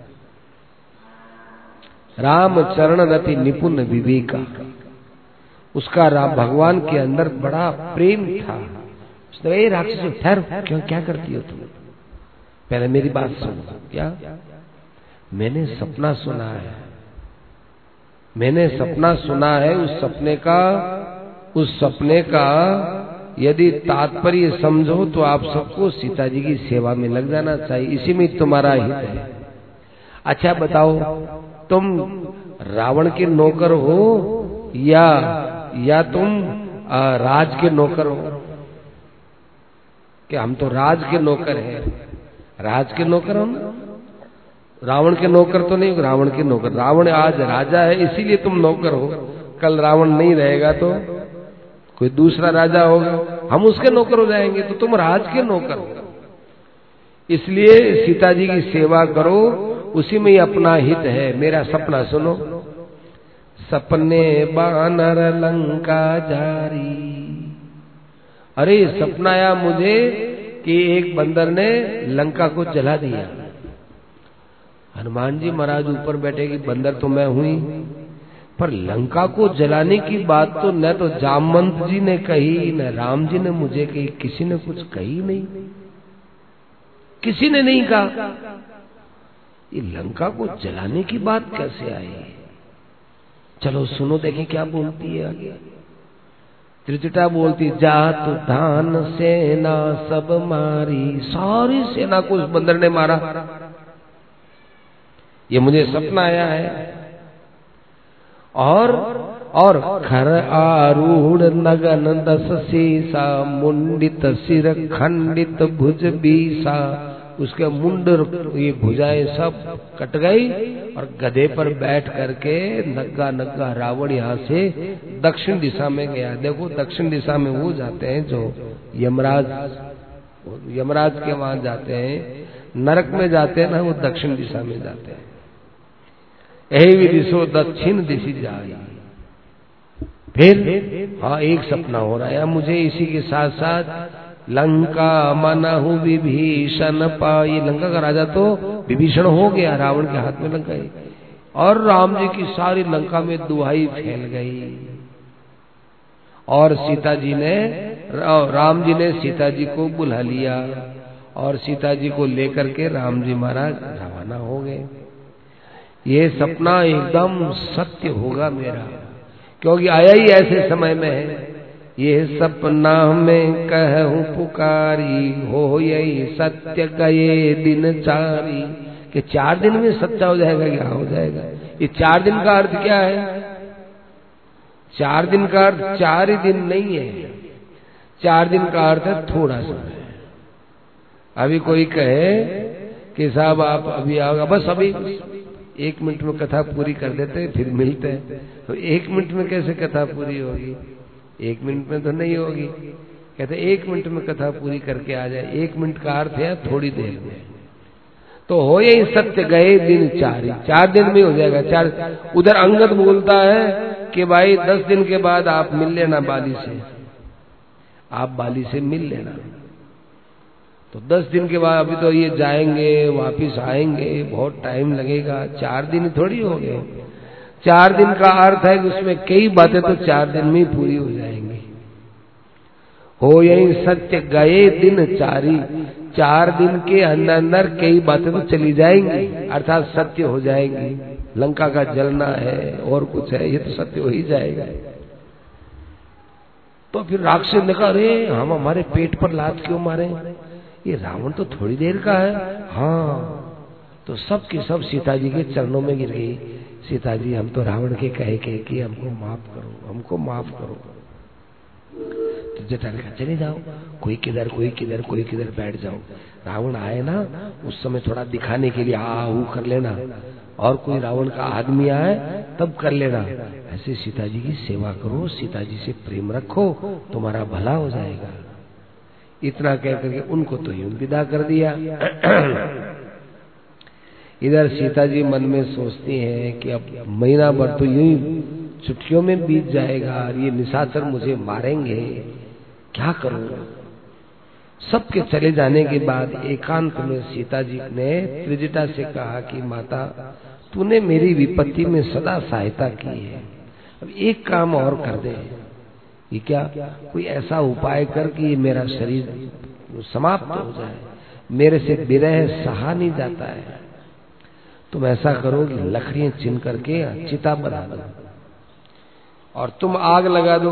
राम चरण रति निपुण विवेका, उसका राम भगवान के अंदर बड़ा प्रेम था। उसने राक्षस ठहरो, क्यों, क्या करती हो तुम, पहले मेरी बात सुनो। क्या, मैंने सपना सुना है, मैंने सपना सुना है। उस सपने का यदि तात्पर्य समझो तो आप सबको सीता जी की सेवा में लग जाना चाहिए, इसी में तुम्हारा हित है। अच्छा बताओ, तुम रावण के नौकर हो या तुम राज के नौकर हो? कि हम तो राज के नौकर हैं। राज के नौकर हो ना, रावण के नौकर तो नहीं, रावण के नौकर। रावण आज राजा है इसीलिए तुम नौकर हो, कल रावण नहीं रहेगा तो कोई दूसरा राजा होगा, हम उसके नौकर हो जाएंगे, तो तुम राज के नौकर हो। इसलिए सीता जी की सेवा करो, उसी में ही अपना हित है। मेरा सपना सुनो। सपने बानर लंका जारी, अरे सपना आया मुझे कि एक बंदर ने लंका को जला दिया। हनुमान जी महाराज ऊपर बैठे कि बंदर तो मैं हुई, पर लंका को जलाने की बात तो न तो जामवंत जी ने कही, न राम जी ने मुझे कही, किसी ने कुछ कही नहीं, किसी ने नहीं कहा। ये लंका को जलाने की बात कैसे आई? चलो सुनो, देखें क्या बोलती है आगे। त्रिजटा बोलती, जात धान सेना सब मारी, सारी सेना को उस बंदर ने मारा। ये मुझे सपना आया है। और खर आरूढ़ नगन दस सीसा, मुंडित सिर खंडित भुज बीसा, उसके मुंड ये भुजाएं सब कट गई, और गधे पर बैठ करके नग्गा नग्गा रावण यहाँ से दक्षिण दिशा में गया। देखो दक्षिण दिशा में वो जाते हैं जो यमराज के वहां जाते हैं, नरक में जाते हैं ना, वो दक्षिण दिशा में जाते हैं। एहि दिशो दक्षिण दिशि जाई। फिर हाँ, एक सपना हो रहा है मुझे, इसी के साथ साथ लंका मनहु विभीषण पाई। लंका का राजा तो विभीषण हो गया, रावण के हाथ में लग गए, और राम जी की सारी लंका में दुहाई फैल गई। और सीता जी ने, राम जी ने सीता जी को बुला लिया, और सीता जी को लेकर के राम जी महाराज रवाना हो गए। ये सपना एकदम सत्य होगा मेरा, क्योंकि आया ही ऐसे समय में है। ये सपना में कहूं पुकारी, हो यही सत्य गए दिन चारी। कि 4 दिन में सच्चा हो जाएगा, क्या हो जाएगा? ये 4 दिन का अर्थ क्या है? 4 दिन का अर्थ 4 ही दिन नहीं है, 4 दिन का अर्थ है थोड़ा समय। अभी कोई कहे कि साहब आप अभी आओगे, बस अभी 1 मिनट में कथा पूरी कर देते हैं, फिर मिलते हैं। तो 1 मिनट में कैसे कथा पूरी होगी? 1 मिनट में तो नहीं होगी। कहते 1 मिनट में कथा पूरी करके आ जाए। 1 मिनट का अर्थ है थोड़ी देर में। तो हो यही सत्य गए दिन चारी, 4 दिन में हो जाएगा। 4 उधर अंगद बोलता है कि भाई 10 दिन के बाद आप मिल लेना बाली से, आप बाली से मिल लेना। तो 10 दिन के बाद, अभी तो ये जाएंगे वापिस आएंगे, बहुत टाइम लगेगा। 4 दिन थोड़ी हो गए। 4 दिन का अर्थ है कि उसमें कई बातें तो 4 दिन में पूरी हो जाएंगी। हो यही सत्य गए दिन चारी, 4 दिन के अंदर अंदर कई बातें तो चली जाएंगी, अर्थात सत्य हो जाएंगी। लंका का जलना है और कुछ है, ये तो सत्य हो ही जाएगा। तो फिर राक्षस ने कहा, अरे हम हमारे पेट पर लात क्यों मारे, ये रावण तो थोड़ी देर का है। हाँ, तो सब की सब सीता जी के चरणों में गिर गई। सीता जी, हम तो रावण के कहे कि हमको माफ करो, हमको माफ करो। तो जटा ने कहा, चले जाओ, कोई किधर कोई किधर कोई किधर बैठ जाओ। रावण आए ना, उस समय थोड़ा दिखाने के लिए आ कर लेना, और कोई रावण का आदमी आए तब कर लेना, ऐसे सीता जी की सेवा करो, सीता जी से प्रेम रखो, तुम्हारा भला हो जाएगा। इतना कह करके उनको तो यूं विदा कर दिया। इधर सीता जी मन में सोचती हैं कि अब महीना भर तो यूं ही चुटकियों में बीत जाएगा, ये निशाचर मुझे मारेंगे, क्या करूं। सबके चले जाने के बाद एकांत में सीता जी ने त्रिजटा से कहा कि माता, तूने मेरी विपत्ति में सदा सहायता की है, अब एक काम और कर दे। ये क्या? कोई ऐसा उपाय कर कि मेरा शरीर समाप्त हो जाए, मेरे से विरह सहा नहीं जाता है। तुम ऐसा करो कि लकड़ियां चिन करके चिता बना दो और तुम आग लगा दो।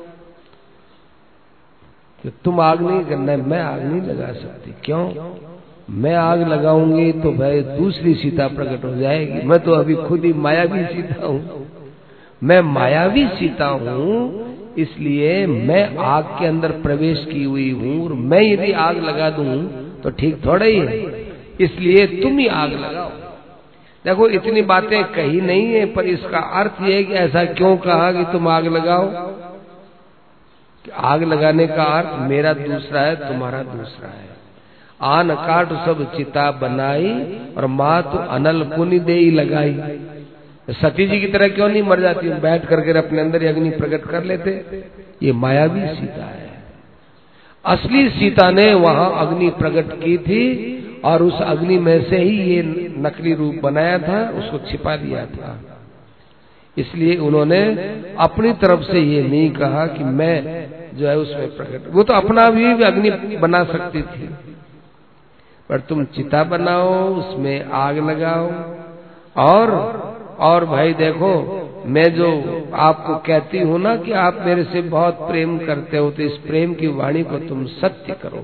कि तुम आग नहीं करना है, मैं आग नहीं लगा सकती। क्यों? मैं आग लगाऊंगी तो भाई दूसरी सीता प्रकट हो जाएगी। मैं तो अभी खुद ही मायावी सीता हूँ, मैं मायावी सीता हूँ, इसलिए मैं आग के अंदर प्रवेश की हुई हूँ और मैं यदि आग लगा दूं तो ठीक थोड़ा ही है, इसलिए तुम ही आग लगाओ। देखो इतनी बातें कही नहीं है, पर इसका अर्थ यह है कि ऐसा क्यों कहा कि तुम आग लगाओ। कि आग लगाने का अर्थ मेरा दूसरा है, तुम्हारा दूसरा है। आन काट सब चिता बनाई और माँ तो अनल पुनि देई लगाई। सती जी की तरह क्यों नहीं मर जाती, बैठ करके अपने अंदर अग्नि प्रकट कर लेते। ये मायावी सीता है। असली सीता ने वहां अग्नि प्रकट की थी और उस अग्नि में से ही ये नकली रूप बनाया था, उसको छिपा दिया था। इसलिए उन्होंने अपनी तरफ से ये नहीं कहा कि मैं जो है उसमें प्रकट, वो तो अपना भी अग्नि बना सकती थी, पर तुम चिता बनाओ, उसमें आग लगाओ। और भाई देखो, मैं जो आपको कहती हूँ ना कि आप मेरे से बहुत प्रेम करते हो, तो इस प्रेम की वाणी को तुम सत्य करो।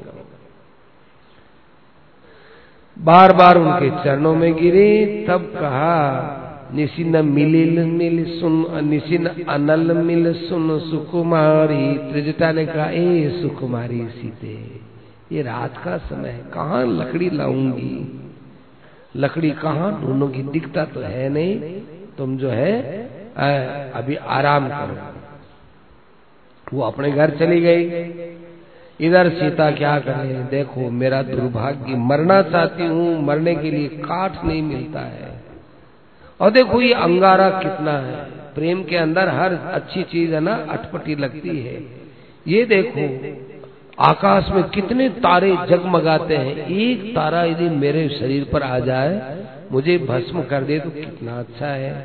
बार बार उनके चरणों में गिरी, तब कहा निशिन मिलिल मिल सुन, निशिन अनल मिल सुन सुकुमारी। त्रिजटा ने कहा, ए सुकुमारी सीते, ये रात का समय है, कहाँ लकड़ी लाऊंगी, लकड़ी कहाँ ढूंढूंगी, दिखता तो है नहीं, तुम जो है अभी आराम करो। वो अपने घर चली गई। इधर सीता क्या करे, देखो मेरा दुर्भाग्य, मरना चाहती हूँ, मरने के लिए काठ नहीं मिलता है। और देखो ये अंगारा कितना है, प्रेम के अंदर हर अच्छी चीज है ना अटपटी लगती है। ये देखो आकाश में कितने तारे जगमगाते हैं, एक तारा यदि मेरे शरीर पर आ जाए, मुझे भस्म कर दे तो कितना अच्छा है।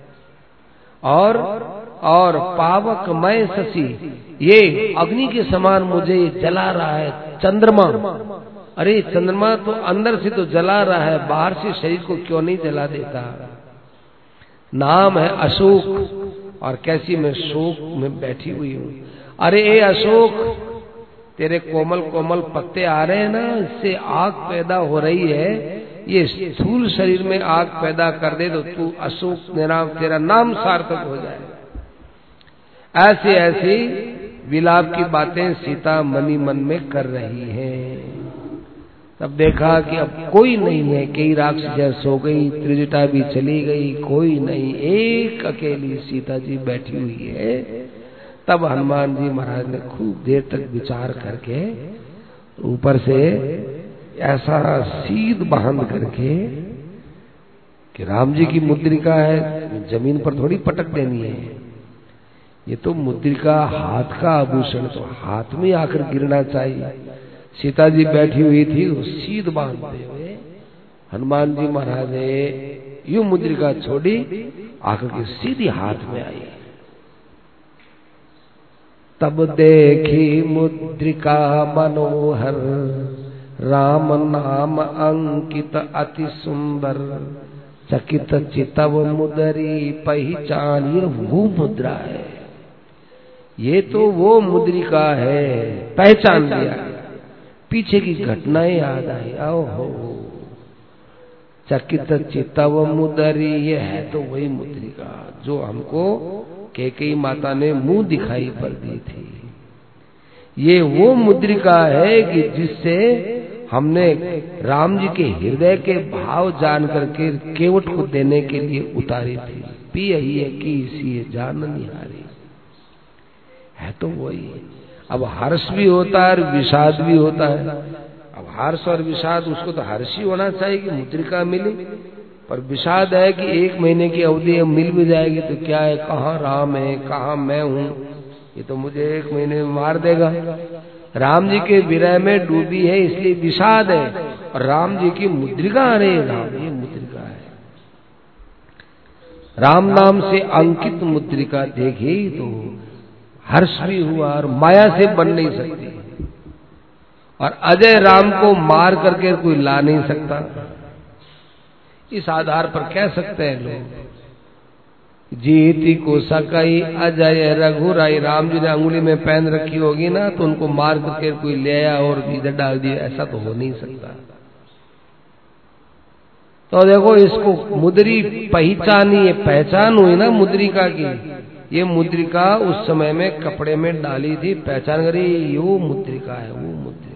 और पावकमय शशि, ये अग्नि के समान मुझे जला रहा है चंद्रमा। अरे चंद्रमा तो अंदर से तो जला रहा है, बाहर से शरीर को क्यों नहीं जला देता। नाम है अशोक, और कैसी मैं शोक में बैठी हुई हूँ। अरे ए अशोक, तेरे कोमल कोमल पत्ते आ रहे हैं ना, इससे आग पैदा हो रही है, ये स्थूल शरीर में आग पैदा कर दे तो तू अशोक तेरा नाम सार्थक हो जाए। ऐसी ऐसी विलाप की बातें सीता मनी मन में कर रही हैं। तब देखा कि अब कोई नहीं है, कई राक्षस सो गई, त्रिजटा भी चली गई, कोई नहीं, एक अकेली सीता जी बैठी हुई है। तब हनुमान जी महाराज ने खूब देर तक विचार करके ऊपर से ऐसा सीध बांध करके कि राम जी की मुद्रिका है, जमीन पर थोड़ी पटक देनी है, ये तो मुद्रिका हाथ का आभूषण, तो हाथ में आकर गिरना चाहिए। सीता जी बैठी हुई थी, वो सीध बांधते हुए हनुमान जी महाराज ने यूं मुद्रिका छोड़ी, आकर के सीधी हाथ में आई। तब देखी मुद्रिका मनोहर, राम नाम अंकित अति सुंदर, चकित चितव मुदरी पहचान। ये वो मुद्रा है, ये तो वो मुद्रिका है, पहचान लिया। पीछे की घटनाएं याद आई, ओहो चकित चितव मुदरी, ये है तो वही मुद्रिका जो हमको कैकेयी माता ने मुंह दिखाई पर दी थी। ये वो मुद्रिका है कि जिससे हमने राम जी के हृदय के भाव जान करके केवट को देने के लिए उतारी थी। पी ही है कि इसी जान निहारी, है तो वही। अब हर्ष भी होता है और विषाद भी होता है। अब हर्ष और विषाद, उसको तो हर्ष ही होना चाहिए कि मुद्रिका मिली, पर विषाद है कि 1 महीने की अवधि मिल भी जाएगी तो क्या है, कहाँ राम है कहाँ मैं हूँ, ये तो मुझे 1 महीने में मार देगा। राम जी के विरह में डूबी है इसलिए विषाद है, और राम जी की मुद्रिका, अरे राम ये मुद्रिका है, राम नाम से अंकित मुद्रिका देखी तो हर्ष भी हुआ, और माया से बन नहीं सकती, और अजय राम को मार करके कोई ला नहीं सकता। इस आधार पर कह सकते हैं लोग, जीती को सकई अजय रघुराई। राम जी ने अंगुली में पेन रखी होगी ना, तो उनको मार करके कोई ले आया और इधर डाल दिया, ऐसा तो हो नहीं सकता। तो देखो, इसको मुद्री पहचानी, ये पहचान हुई ना मुद्रिका की। ये मुद्रिका उस समय में कपड़े में डाली थी, पहचान करी, यो मुद्रिका है, वो मुद्रिका।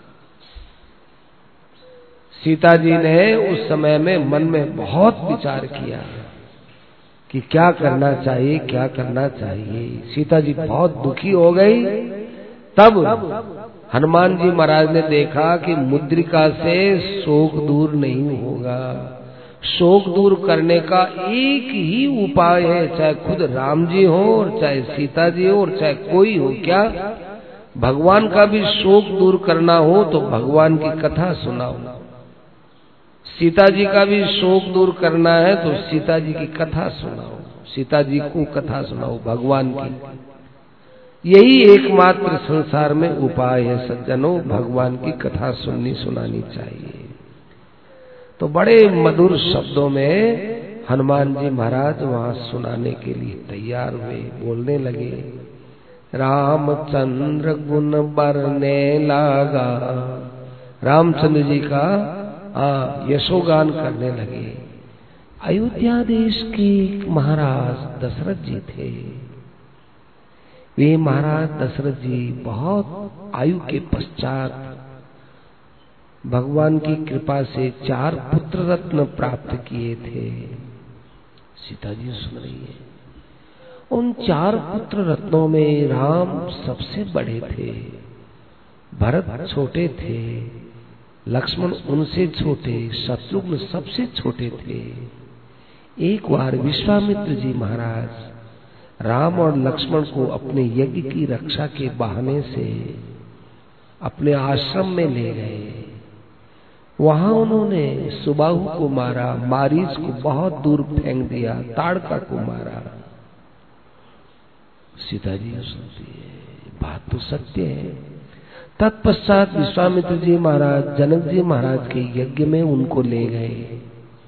सीता जी ने उस समय में मन में बहुत विचार किया कि क्या करना चाहिए, क्या करना चाहिए। सीता जी बहुत दुखी हो गई। तब हनुमान जी महाराज ने देखा कि मुद्रिका से शोक दूर नहीं होगा। शोक दूर करने का एक ही उपाय है, चाहे खुद राम जी हो और चाहे सीता जी हो और चाहे कोई हो। क्या? भगवान का भी शोक दूर करना हो तो भगवान की कथा सुनाओ। सीता जी का भी शोक दूर करना है तो सीता जी की कथा सुनाओ, सीता जी को कथा सुनाओ भगवान की। यही एकमात्र संसार में उपाय है सज्जनों, भगवान की कथा सुनानी चाहिए। तो बड़े मधुर शब्दों में हनुमान जी महाराज वहां सुनाने के लिए तैयार हुए, बोलने लगे। रामचंद्र गुण बरने लागा, रामचंद्र जी का यशोगान करने लगे। अयोध्या देश के महाराज दशरथ जी थे। वे महाराज दशरथ जी बहुत आयु के पश्चात भगवान की कृपा से 4 पुत्र रत्न प्राप्त किए थे। सीता जी सुन रही है। उन 4 पुत्र रत्नों में राम सबसे बड़े थे, भरत छोटे थे, लक्ष्मण उनसे छोटे, शत्रुघ्न सबसे छोटे थे। एक बार विश्वामित्र जी महाराज राम और लक्ष्मण को अपने यज्ञ की रक्षा के बहाने से अपने आश्रम में ले गए। वहां उन्होंने सुबाहु को मारा, मारीच को बहुत दूर फेंक दिया, ताड़का को मारा। सीता जी सुनती है, बात तो सत्य है। तत्पश्चात विश्वामित्र जी महाराज जनक जी महाराज के यज्ञ में उनको ले गए।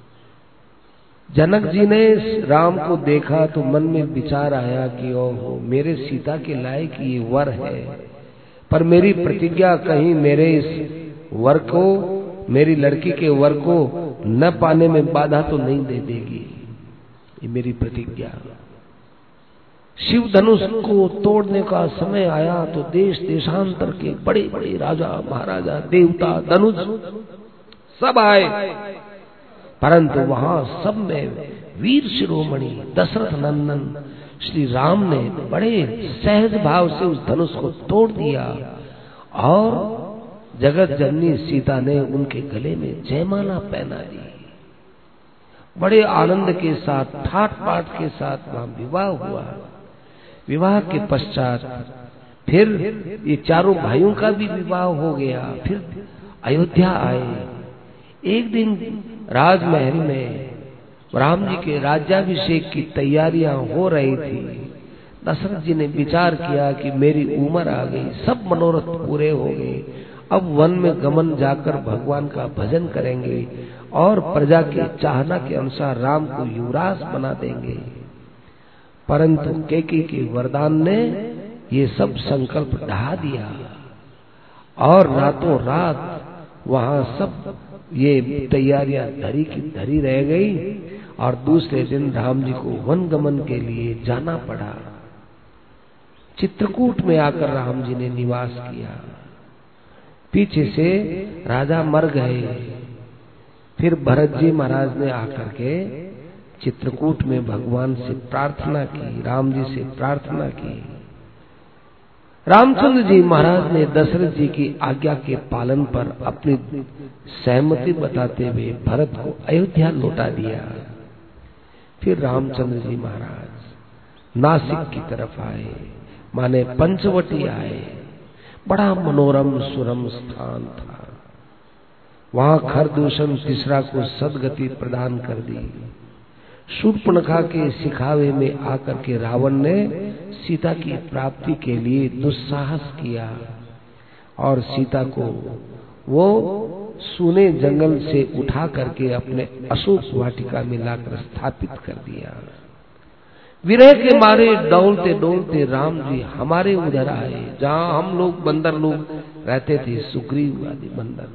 जनक जी ने राम को देखा तो मन में विचार आया कि ओहो, मेरे सीता के लायक ये वर है, पर मेरी प्रतिज्ञा कहीं मेरे इस वर को, मेरी लड़की के वर को न पाने में बाधा तो नहीं दे देगी, ये मेरी प्रतिज्ञा। शिव धनुष को तोड़ने का समय आया तो देश देशांतर के बड़े बड़े राजा महाराजा देवता धनुष सब आए, परंतु वहां सब में वीर शिरोमणि दशरथ नंदन श्री राम ने बड़े सहज भाव से उस धनुष को तोड़ दिया, और जगत जननी सीता ने उनके गले में जयमाला पहना दी। बड़े आनंद के साथ, ठाट बाट के साथ वहां विवाह हुआ। विवाह के पश्चात फिर ये चारों भाइयों का भी विवाह हो गया। फिर अयोध्या आए। एक दिन राजमहल में राम जी के राज्याभिषेक की तैयारियां हो रही थी। दशरथ जी ने विचार किया कि मेरी उम्र आ गई, सब मनोरथ पूरे हो गए, अब वन में गमन जाकर भगवान का भजन करेंगे और प्रजा के चाहना के अनुसार राम को युवराज बना देंगे। परंतु कैकेयी के वरदान ने ये सब संकल्प ढा दिया, और रातों रात वहां सब ये तैयारियां धरी की धरी रह गई, और दूसरे दिन राम जी को वन गमन के लिए जाना पड़ा। चित्रकूट में आकर राम जी ने निवास किया। पीछे से राजा मर गए। फिर भरत जी महाराज ने आकर के चित्रकूट में भगवान से प्रार्थना की, राम जी से प्रार्थना की। रामचंद्र जी महाराज ने दशरथ जी की आज्ञा के पालन पर अपनी सहमति बताते हुए भरत को अयोध्या लौटा दिया। फिर रामचंद्र जी महाराज नासिक की तरफ आए, माने पंचवटी आए। बड़ा मनोरम सुरम स्थान था। वहां खरदूषण तीसरा को सदगति प्रदान कर दी। शूर्पणखा के सिखावे में आकर के रावण ने सीता की प्राप्ति के लिए दुस्साहस किया और सीता को वो सूने जंगल से उठा करके अपने अशोक वाटिका में लाकर स्थापित कर दिया। विरह के मारे डोलते डोलते राम जी हमारे उधर आए, जहां हम लोग बंदर लोग रहते थे, सुग्रीव आदि बंदर।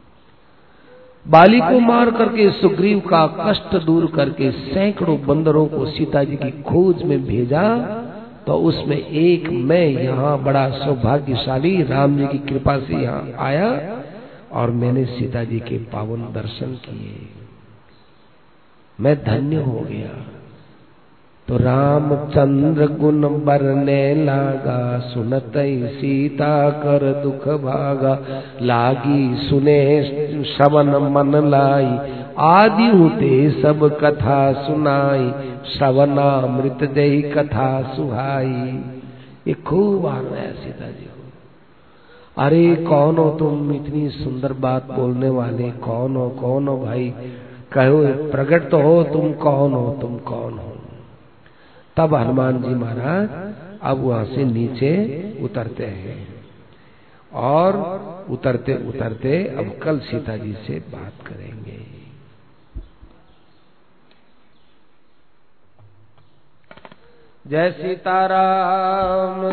बाली को मार करके सुग्रीव का कष्ट दूर करके सैकड़ों बंदरों को सीता जी की खोज में भेजा, तो उसमें एक मैं यहाँ बड़ा सौभाग्यशाली राम जी की कृपा से यहाँ आया और मैंने सीता जी के पावन दर्शन किए। मैं धन्य हो गया। तो रामचंद्र गुण बरने लागा, सुनतई सीता कर दुख भागा। लागी सुने श्रवण मन लाई, आदि होते सब कथा सुनाई। श्रवणामृत जय कथा सुहाई। ये खूब आना सीता जी को। अरे कौन हो तुम, इतनी सुंदर बात बोलने वाले, कौन हो भाई, कहो प्रकट तो हो, तुम कौन हो, तुम कौन हो। तब हनुमान जी महाराज अब वहां से नीचे उतरते हैं और उतरते उतरते अब कल सीता जी से बात करेंगे। जय सीताराम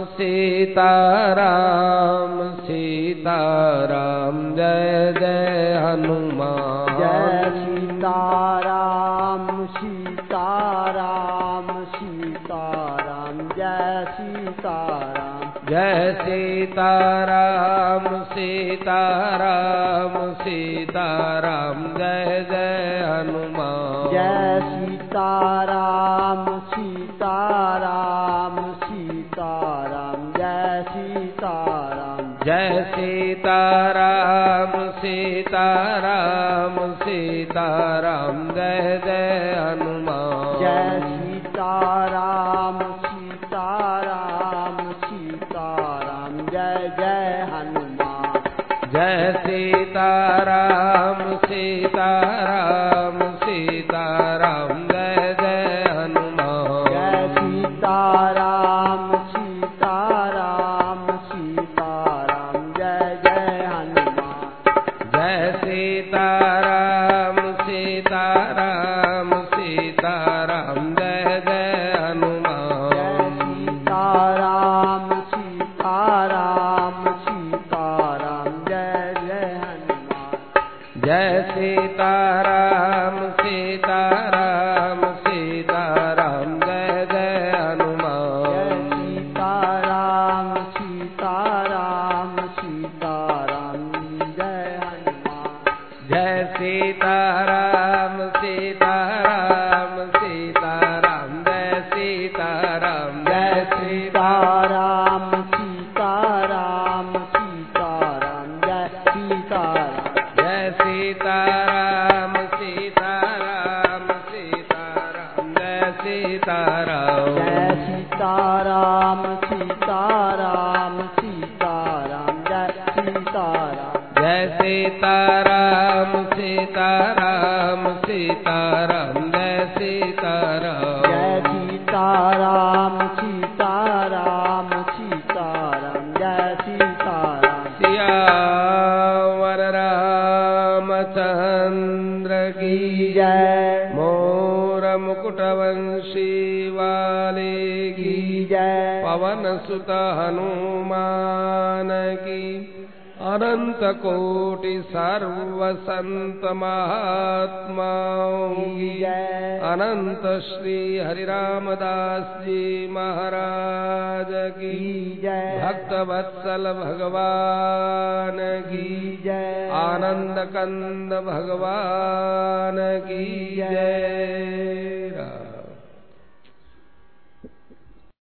सीताराम सीताराम, जय जय हनुमान। जय सीताराम सीताराम सीताराम, जय सीताराम। जय सीताराम सीताराम सीताराम, जय जय हनुमान। जय सीताराम सीताराम सीताराम, जय सीताराम। जय सीताराम सीताराम सीताराम, जय जय हनुमान। जय सीताराम सीताराम सीताराम, जय जय हनुमान। जय सीताराम सीताराम सीताराम, जय जय हनुमान। जय सीताराम सीताराम सीताराम, जय जय हनुमान। जय सीताराम सीताराम सीताराम, जय जय हनुमान। जय सीताराम सीताराम सीताराम, जय जय हनुमान। जय सीताराम सीताराम सीताराम, जय हनुमान। जय सीताराम सीताराम सीताराम, जय सीताराम। जय सीताराम सीताराम सीताराम, जय सीताराम। जय सीताराम सीताराम सीताराम, जय सीताराम। जय सीताराम सीताराम सीताराम, जय सीताराम। जय सीताराम सीताराम सीताराम, जय सीताराम। जय सीताराम सीताराम सीताराम, जय सीताराम। सियावर रामचंद्र की जय। मोर मुकुटवंशी वाले की जय। पवन सुत हनुमान की अनंत कोटि सर्व संत महात्माओं की जय। अनंत श्री हरिरामदास जी महाराज की जय। भक्त वत्सल भगवान की जय। आनंद कंद भगवान की जय।